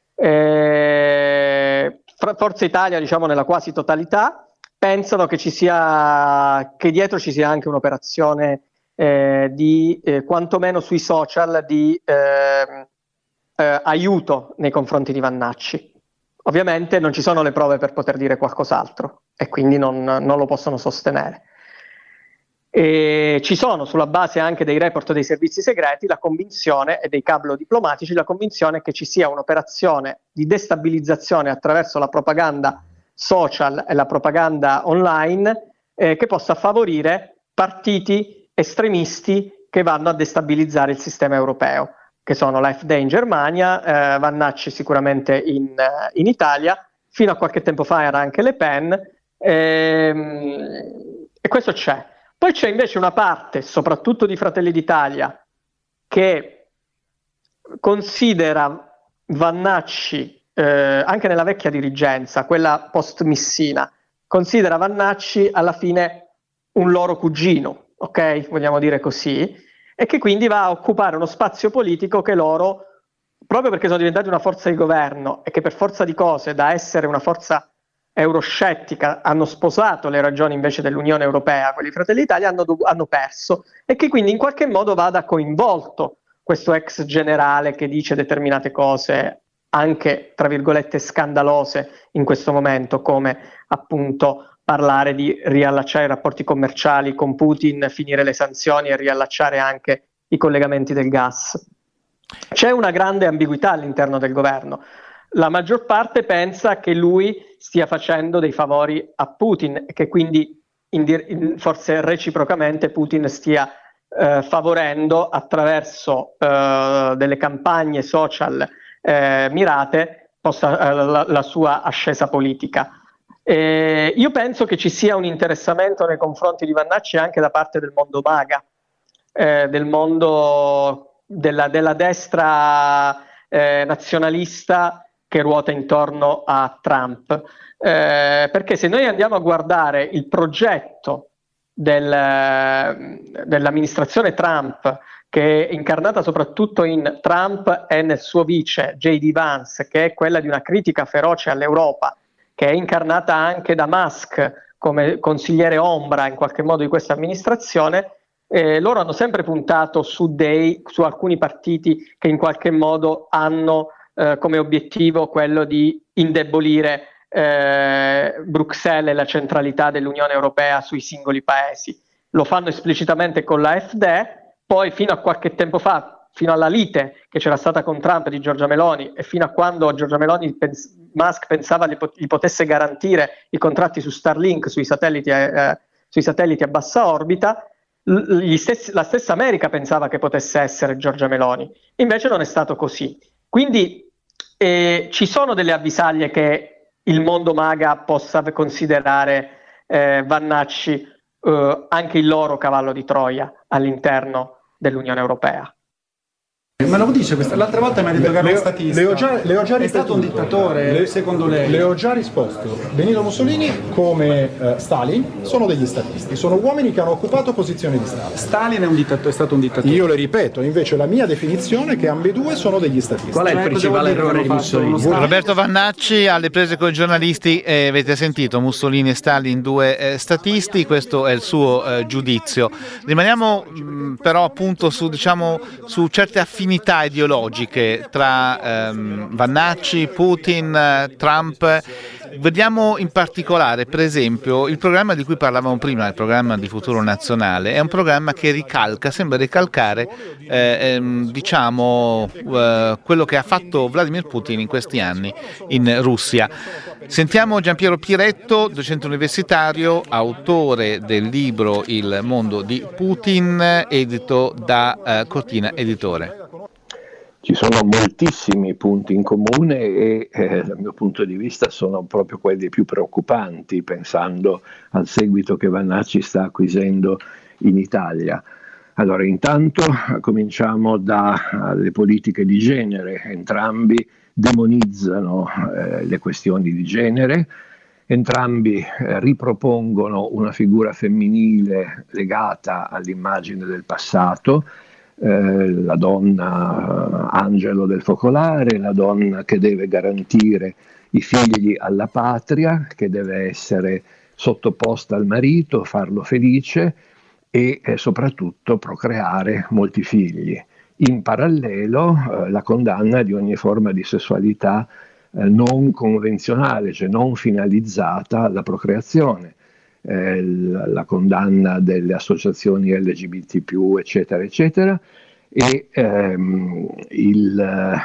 eh, Forza Italia, diciamo, nella quasi totalità, pensano che ci sia, che dietro ci sia anche un'operazione eh, di eh, quantomeno sui social di eh, eh, aiuto nei confronti di Vannacci. Ovviamente non ci sono le prove per poter dire qualcos'altro e quindi non, non lo possono sostenere. E ci sono, sulla base anche dei report dei servizi segreti, la convinzione e dei cablo diplomatici, la convinzione che ci sia un'operazione di destabilizzazione attraverso la propaganda social e la propaganda online eh, che possa favorire partiti estremisti che vanno a destabilizzare il sistema europeo, che sono l'A F D in Germania, eh, Vannacci sicuramente in, in Italia, fino a qualche tempo fa era anche Le Pen, ehm, e questo c'è. Poi c'è invece una parte, soprattutto di Fratelli d'Italia, che considera Vannacci, eh, anche nella vecchia dirigenza, quella post-Missina, considera Vannacci alla fine un loro cugino, ok? Vogliamo dire così, e che quindi va a occupare uno spazio politico che loro, proprio perché sono diventati una forza di governo e che per forza di cose, da essere una forza euroscettica, hanno sposato le ragioni invece dell'Unione Europea, quelli Fratelli d'Italia hanno, hanno perso, e che quindi in qualche modo vada coinvolto questo ex generale che dice determinate cose anche tra virgolette scandalose in questo momento, come appunto parlare di riallacciare i rapporti commerciali con Putin, finire le sanzioni e riallacciare anche i collegamenti del gas. C'è una grande ambiguità all'interno del governo. La maggior parte pensa che lui stia facendo dei favori a Putin e che quindi in, in, forse reciprocamente Putin stia eh, favorendo attraverso eh, delle campagne social eh, mirate possa, eh, la, la sua ascesa politica. Eh, io penso che ci sia un interessamento nei confronti di Vannacci anche da parte del mondo MAGA, eh, del mondo della, della destra eh, nazionalista che ruota intorno a Trump, eh, perché se noi andiamo a guardare il progetto del, dell'amministrazione Trump, che è incarnata soprattutto in Trump e nel suo vice J D Vance, che è quella di una critica feroce all'Europa, che è incarnata anche da Musk come consigliere ombra in qualche modo di questa amministrazione, eh, loro hanno sempre puntato su, dei, su alcuni partiti che in qualche modo hanno Eh, come obiettivo quello di indebolire eh, Bruxelles e la centralità dell'Unione Europea sui singoli paesi. Lo fanno esplicitamente con l'A F D, poi fino a qualche tempo fa, fino alla lite che c'era stata con Trump di Giorgia Meloni e fino a quando Giorgia Meloni, pens- Musk pensava gli, pot- gli potesse garantire i contratti su Starlink, sui satelliti, eh, sui satelliti a bassa orbita, l- stessi, la stessa America pensava che potesse essere Giorgia Meloni, invece non è stato così. Quindi eh, ci sono delle avvisaglie che il mondo MAGA possa considerare eh, Vannacci eh, anche il loro cavallo di Troia all'interno dell'Unione Europea. Ma lo dice questa? L'altra volta mi ha detto Le- che era le un ho- statista. le ho già- le ho già è stato un ripetuto. dittatore, Le- secondo lei? Le ho già risposto. Benito Mussolini, come eh, Stalin, sono degli statisti, sono uomini che hanno occupato posizioni di Stato. Stalin è, un dittatore, è stato un dittatore. Io le ripeto, invece la mia definizione è che ambedue sono degli statisti. Qual è il Cioè, principale cosa vuol dire errore che hanno di fatto Mussolini? uno Stato? Roberto Vannacci alle prese con i giornalisti, eh, avete sentito Mussolini e Stalin due eh, statisti, questo è il suo eh, giudizio. Rimaniamo mh, però appunto su, diciamo, su certe affinità ideologiche tra ehm, Vannacci, Putin, eh, Trump. Vediamo in particolare, per esempio, il programma di cui parlavamo prima, il programma di Futuro Nazionale, è un programma che ricalca, sembra ricalcare eh, ehm, diciamo eh, quello che ha fatto Vladimir Putin in questi anni in Russia. Sentiamo Giampiero Piretto, docente universitario, autore del libro Il mondo di Putin, edito da eh, Cortina Editore. Ci sono moltissimi punti in comune e eh, dal mio punto di vista sono proprio quelli più preoccupanti, pensando al seguito che Vannacci sta acquisendo in Italia. Allora, intanto cominciamo dalle politiche di genere. Entrambi demonizzano eh, le questioni di genere, entrambi eh, ripropongono una figura femminile legata all'immagine del passato, Eh, la donna angelo del focolare, la donna che deve garantire i figli alla patria, che deve essere sottoposta al marito, farlo felice e eh, soprattutto procreare molti figli. In parallelo eh, la condanna di ogni forma di sessualità eh, non convenzionale, cioè non finalizzata alla procreazione, eh, la, la condanna delle associazioni L G B T più, eccetera, eccetera, e ehm, il,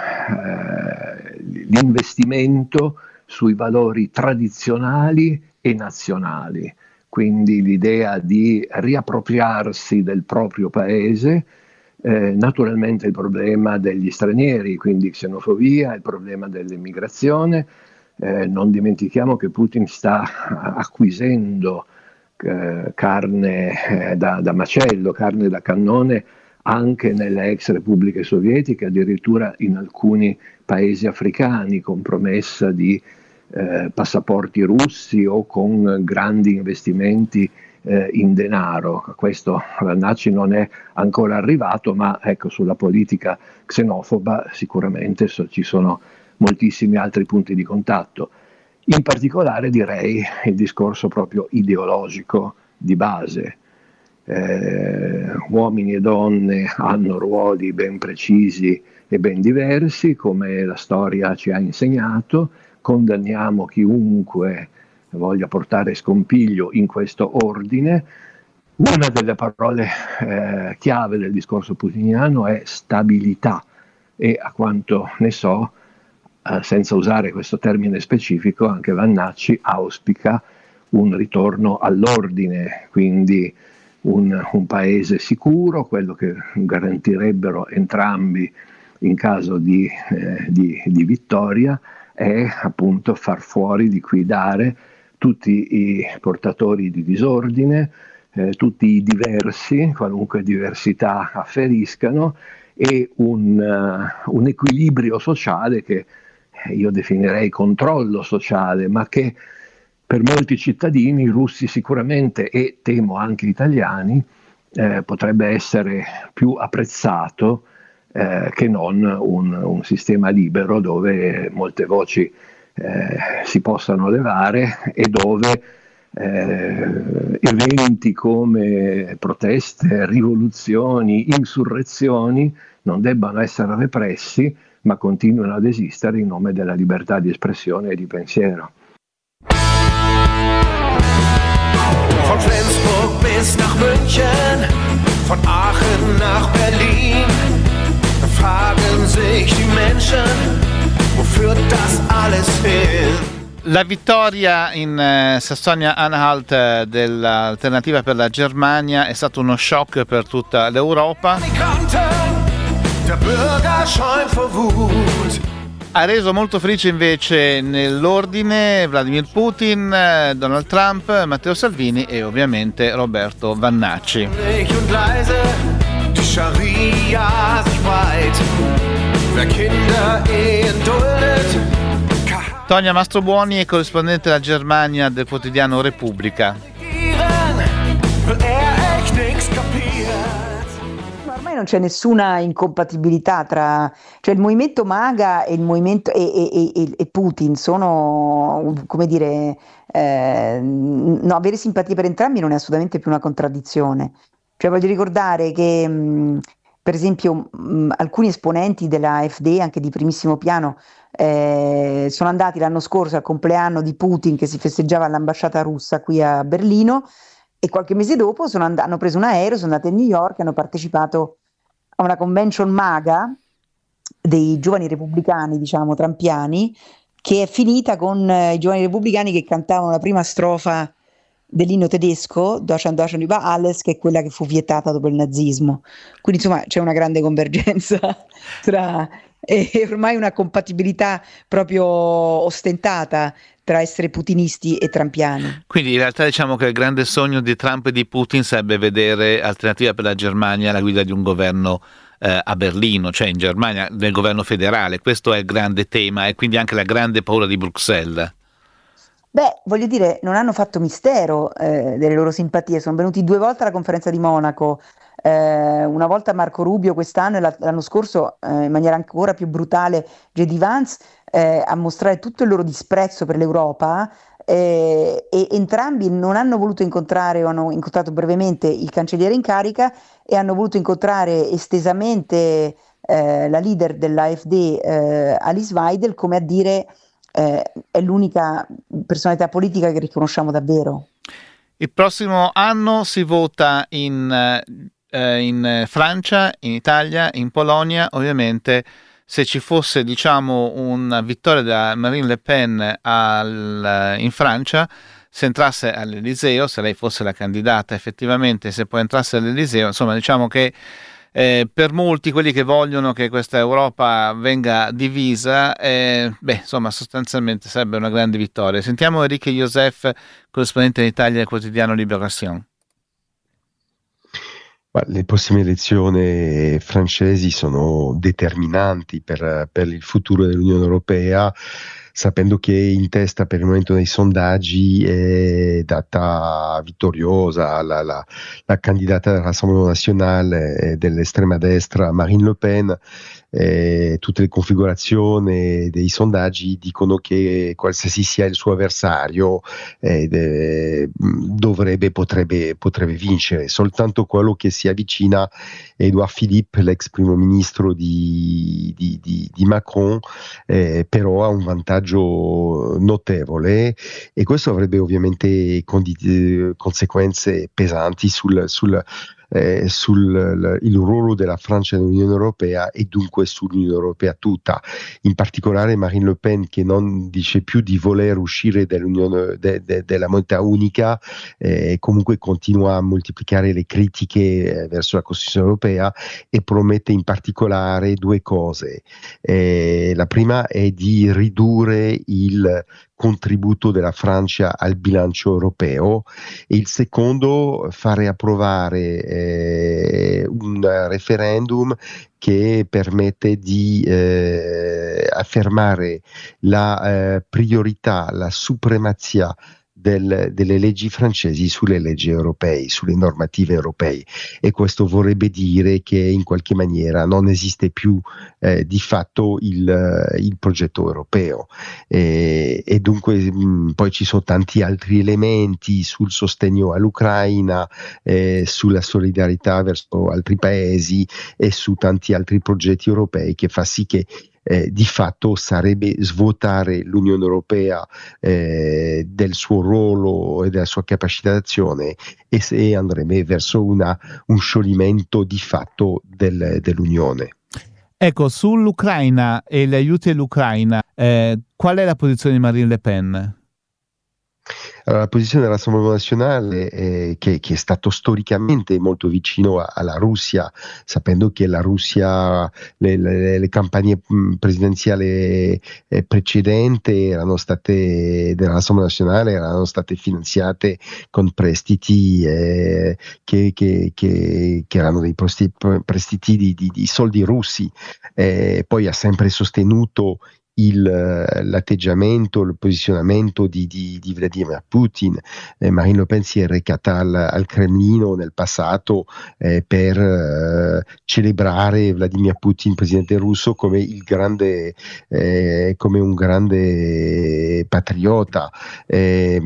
eh, l'investimento sui valori tradizionali e nazionali, quindi l'idea di riappropriarsi del proprio paese, eh, naturalmente il problema degli stranieri, quindi xenofobia, il problema dell'immigrazione. Eh, non dimentichiamo che Putin sta acquisendo eh, carne eh, da, da macello, carne da cannone anche nelle ex repubbliche sovietiche, addirittura in alcuni paesi africani, con promessa di eh, passaporti russi o con grandi investimenti eh, in denaro. Questo Vannacci non è ancora arrivato, ma ecco, sulla politica xenofoba sicuramente so, ci sono moltissimi altri punti di contatto. In particolare direi il discorso proprio ideologico di base. Eh, uomini e donne hanno ruoli ben precisi e ben diversi, come la storia ci ha insegnato. Condanniamo chiunque voglia portare scompiglio in questo ordine. Una delle parole eh, chiave del discorso putiniano è stabilità, e a quanto ne so, eh, senza usare questo termine specifico, anche Vannacci auspica un ritorno all'ordine, quindi Un, un paese sicuro, quello che garantirebbero entrambi in caso di, eh, di, di vittoria, è appunto far fuori, liquidare tutti i portatori di disordine, eh, tutti i diversi, qualunque diversità afferiscano, e un, uh, un equilibrio sociale che io definirei controllo sociale, ma che per molti cittadini russi sicuramente, e temo anche italiani, eh, potrebbe essere più apprezzato eh, che non un, un sistema libero dove molte voci eh, si possano levare e dove eh, eventi come proteste, rivoluzioni, insurrezioni non debbano essere repressi, ma continuino ad esistere in nome della libertà di espressione e di pensiero. Von Flensburg bis nach München, von Aachen nach Berlin, da fragen sich die Menschen, wo führt das alles hin? La vittoria in eh, Sassonia-Anhalt eh, dell'Alternativa per la Germania è stato uno shock per tutta l'Europa. Der Bürger schäumt vor Wut. Ha reso molto felice invece nell'ordine Vladimir Putin, Donald Trump, Matteo Salvini e ovviamente Roberto Vannacci. Tonia Mastrobuoni è corrispondente della Germania del quotidiano Repubblica. Ormai non c'è nessuna incompatibilità tra, cioè il movimento MAGA e il movimento e, e, e, e Putin sono, come dire, eh, no, avere simpatia per entrambi non è assolutamente più una contraddizione. Cioè voglio ricordare che mh, per esempio mh, alcuni esponenti della A F D, anche di primissimo piano, eh, sono andati l'anno scorso al compleanno di Putin che si festeggiava all'ambasciata russa qui a Berlino, e qualche mese dopo sono and- hanno preso un aereo, sono andati a New York e hanno partecipato a una convention MAGA dei giovani repubblicani, diciamo, trampiani, che è finita con eh, i giovani repubblicani che cantavano la prima strofa dell'inno tedesco, Deutschland, Deutschland über alles, che è quella che fu vietata dopo il nazismo. Quindi insomma c'è una grande convergenza tra, e ormai una compatibilità proprio ostentata tra essere putinisti e trampiani. Quindi in realtà diciamo che il grande sogno di Trump e di Putin sarebbe vedere Alternativa per la Germania alla guida di un governo eh, a Berlino, cioè in Germania, nel governo federale. Questo è il grande tema e quindi anche la grande paura di Bruxelles. Beh, voglio dire, non hanno fatto mistero eh, delle loro simpatie, sono venuti due volte alla conferenza di Monaco, eh, una volta Marco Rubio quest'anno e l'anno scorso eh, in maniera ancora più brutale J D Vance, eh, a mostrare tutto il loro disprezzo per l'Europa, eh, e entrambi non hanno voluto incontrare, o hanno incontrato brevemente il cancelliere in carica e hanno voluto incontrare estesamente eh, la leader dell'A F D, eh, Alice Weidel, come a dire: eh, è l'unica personalità politica che riconosciamo davvero. Il prossimo anno si vota in, eh, in Francia, in Italia, in Polonia. Ovviamente se ci fosse, diciamo, una vittoria da Marine Le Pen al, in Francia, se entrasse all'Eliseo, se lei fosse la candidata effettivamente, se poi entrasse all'Eliseo, insomma, diciamo che eh, per molti, quelli che vogliono che questa Europa venga divisa, eh, beh, insomma, sostanzialmente sarebbe una grande vittoria. Sentiamo Enrique Joseph, corrispondente in Italia del quotidiano Libération. Le prossime elezioni francesi sono determinanti per, per il futuro dell'Unione Europea, sapendo che in testa per il momento nei sondaggi è data vittoriosa la, la, la candidata del Rassemblement National dell'estrema destra Marine Le Pen. Eh, tutte le configurazioni dei sondaggi dicono che qualsiasi sia il suo avversario eh, de, dovrebbe, potrebbe, potrebbe vincere. Soltanto quello che si avvicina è Edouard Philippe, l'ex primo ministro di, di, di, di Macron, eh, però ha un vantaggio notevole, e questo avrebbe ovviamente condi- conseguenze pesanti sul, sul Eh, sul l, il ruolo della Francia nell'Unione Europea e dunque sull'Unione Europea tutta. In particolare Marine Le Pen, che non dice più di voler uscire dell'Unione de, de, della moneta unica, eh, comunque continua a moltiplicare le critiche eh, verso la Costituzione europea, e promette in particolare due cose. Eh, la prima è di ridurre il contributo della Francia al bilancio europeo, e il secondo fare approvare eh, un referendum che permette di eh, affermare la eh, priorità, la supremazia Del, delle leggi francesi sulle leggi europee, sulle normative europee, e questo vorrebbe dire che in qualche maniera non esiste più eh, di fatto il, il progetto europeo, e, e dunque mh, poi ci sono tanti altri elementi sul sostegno all'Ucraina, eh, sulla solidarietà verso altri paesi e su tanti altri progetti europei, che fa sì che Eh, di fatto sarebbe svuotare l'Unione Europea eh, del suo ruolo e della sua capacità d'azione, e se andrebbe verso una, un scioglimento di fatto del, dell'Unione. Ecco, sull'Ucraina e gli aiuti all'Ucraina, eh, qual è la posizione di Marine Le Pen? Allora, la posizione del Rassemblement National eh, che, che è stato storicamente molto vicino a, alla Russia, sapendo che la Russia, le, le, le campagne presidenziali eh, precedenti erano state del Rassemblement National erano state finanziate con prestiti eh, che, che, che, che erano dei prestiti di, di, di soldi russi, eh, poi ha sempre sostenuto Il, l'atteggiamento, il posizionamento di, di, di Vladimir Putin. Eh, Marine Le Pen si è recata al, al Cremlino nel passato eh, per eh, celebrare Vladimir Putin, presidente russo, come il grande, eh, come un grande patriota, eh,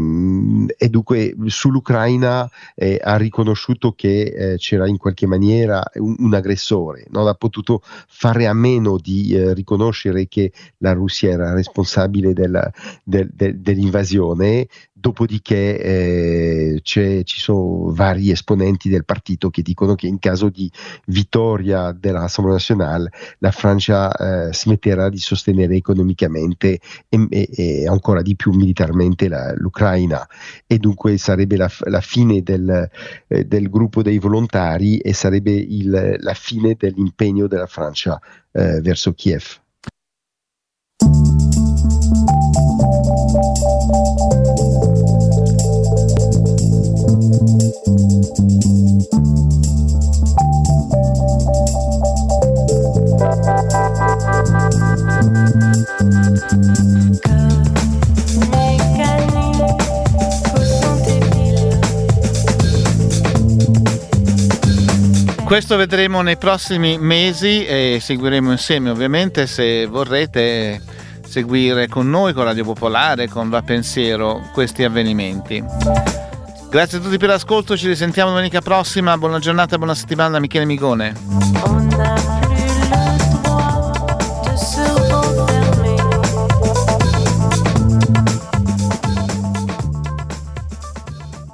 e dunque sull'Ucraina eh, ha riconosciuto che eh, c'era in qualche maniera un, un aggressore, non ha potuto fare a meno di eh, riconoscere che la Russia era responsabile della, del, del, dell'invasione. Dopodiché eh, c'è, ci sono vari esponenti del partito che dicono che in caso di vittoria dell'Assemblée Nationale la Francia eh, smetterà di sostenere economicamente e, e, e ancora di più militarmente la, l'Ucraina, e dunque sarebbe la, la fine del, eh, del gruppo dei volontari, e sarebbe il, la fine dell'impegno della Francia eh, verso Kiev. Questo vedremo nei prossimi mesi e seguiremo insieme, ovviamente, se vorrete seguire con noi, con Radio Popolare, con Va Pensiero, questi avvenimenti. Grazie a tutti per l'ascolto, ci risentiamo domenica prossima. Buona giornata, buona settimana da Michele Migone.